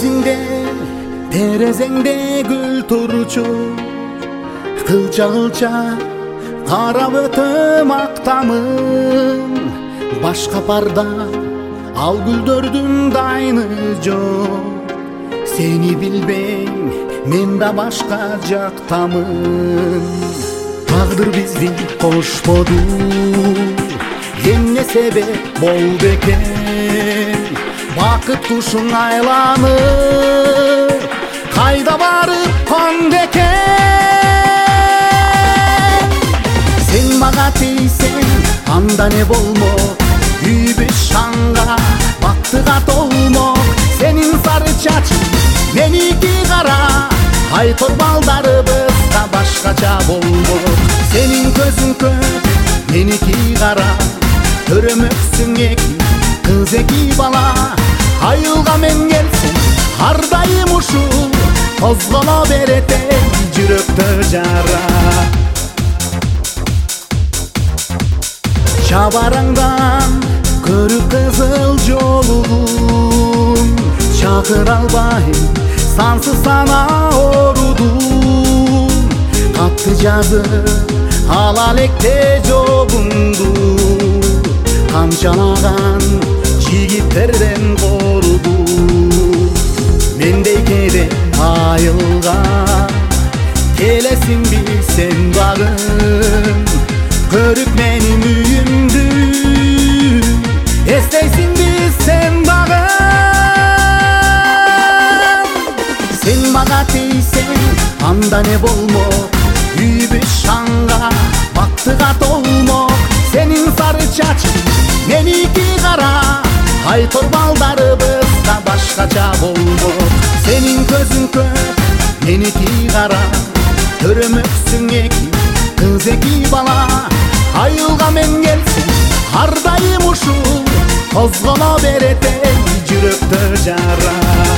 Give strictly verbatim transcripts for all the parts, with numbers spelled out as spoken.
Есіңде терезеңде гүл турчу, кылча кылча карап өтөм актамын. Башка парда ал гүлдөрдүн дайны жок. Сени билбейм, мен да башка жактамын. Тагдыр бизди кошподу, эмне себеп болду экен? Бакыт кушуң айланып, кайда барып конду экен? Сен мага тийсең, анда не болмок? Үйбүз шаңга, бактыга толмок. Сенин сары чачың, меники кара, айтор балдарыбыз да башкача болмок. Сенин көзүң көк, меники кара, көрөмөксүң эки кыз эки бала. Айылга мен келсем, ар дайым ушул козголо берет эй жүрөктө жара. Чабараңдан көрүп кызыл жолудум, чакыра албайм сансыз сана орудум. Катты жазып ала электе жогунду, камчалаган жигиттерден коруду. Мендей кээде айылга келесиңби сен багым? Көрүп менин үйүмдү эстейсиңби сен багым? Сен мага тийсең, анда не болмок? Үйбүз шаңга, бактыга толмок. Сенин сары чачың, меники кара, айтор балдарыбыз да башкача болмок. Сенин көзүң көк, меники кара, көрөмөксүң эки кыз эки бала. Айылга мен келсем, ар дайым ушул козголо берет эй жүрөктө жара.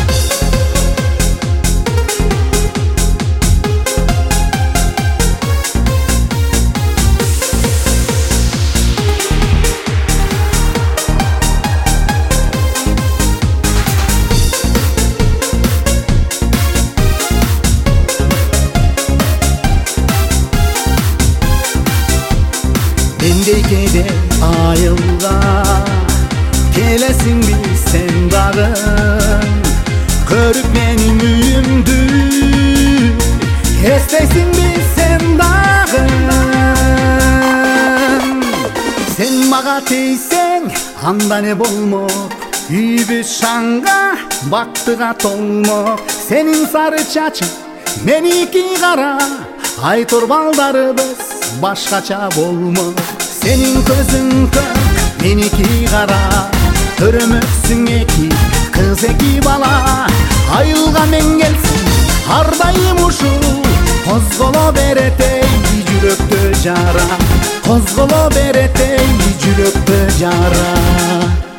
Мендей кээде айылга келесиңби сен багым? Көрүп менин үйүмдү эстейсиңби сен дагым? Сен мага тийсең, анда не болмок? Үйбүз шаңга, бактыга толмок. Сенин сары чачың, меники кара, айтор балдарыбыз башкача болмок. Сенин көзүң көк, меники кара, көрөмөксүң эки кыз эки бала. Айылга мен келсем, ар дайым ушул козголо берет эй жүрөктө жара. Козголо берет эй жүрөктө жара.